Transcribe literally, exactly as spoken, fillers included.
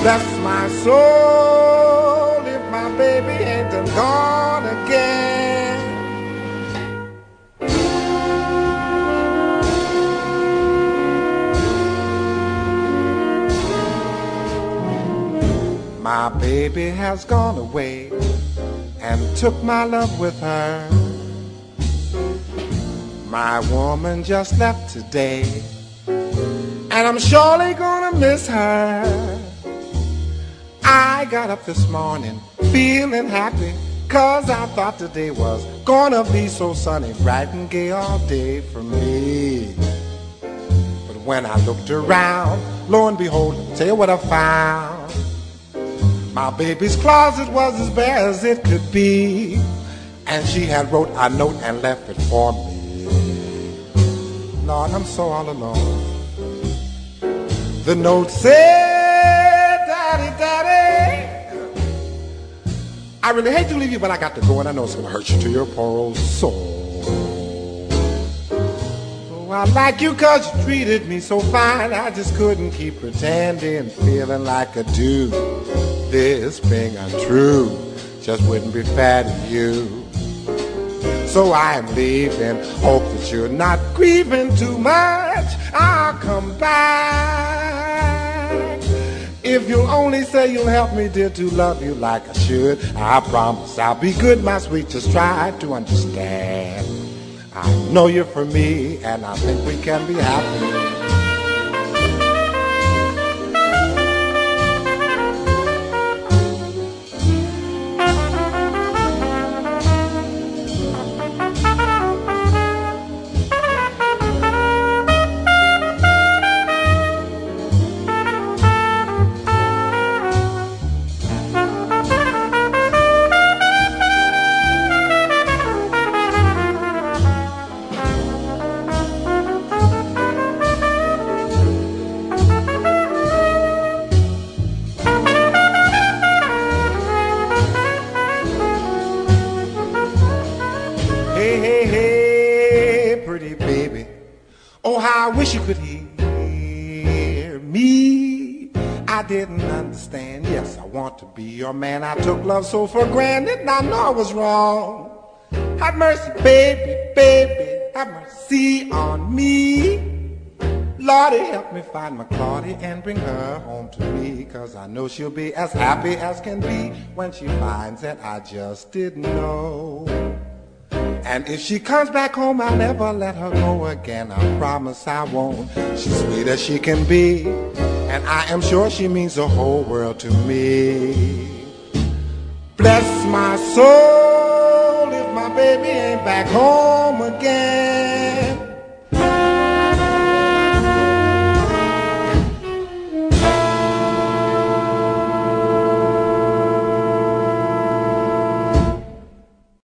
Bless my soul if my baby ain't done gone again. My baby has gone away and took my love with her. My woman just left today, and I'm surely gonna miss her. I got up this morning feeling happy, 'cause I thought today was gonna be so sunny, bright and gay all day for me. But when I looked around, lo and behold, tell you what I found. My baby's closet was as bare as it could be, and she had wrote a note and left it for me. Lord, I'm so all alone. The note said, Daddy, Daddy, I really hate to leave you, but I got to go, and I know it's gonna hurt you to your poor old soul. Oh, I like you 'cause you treated me so fine, I just couldn't keep pretending, feeling like I do. This being untrue just wouldn't be fair to you. So I'm leaving, hope that you're not grieving too much. I'll come back if you'll only say you'll help me, dear, to love you like I should. I promise I'll be good, my sweet, just try to understand. I know you're for me, and I think we can be happy. Hey, hey, hey, pretty baby, oh, how I wish you could hear me. I didn't understand, yes, I want to be your man. I took love so for granted, and I know I was wrong. Have mercy, baby, baby, have mercy on me. Lordy, help me find my Claudie and bring her home to me, 'cause I know she'll be as happy as can be when she finds that I just didn't know. And if she comes back home, I'll never let her go again. I promise I won't. She's sweet as she can be, and I am sure she means the whole world to me. Bless my soul if my baby ain't back home again.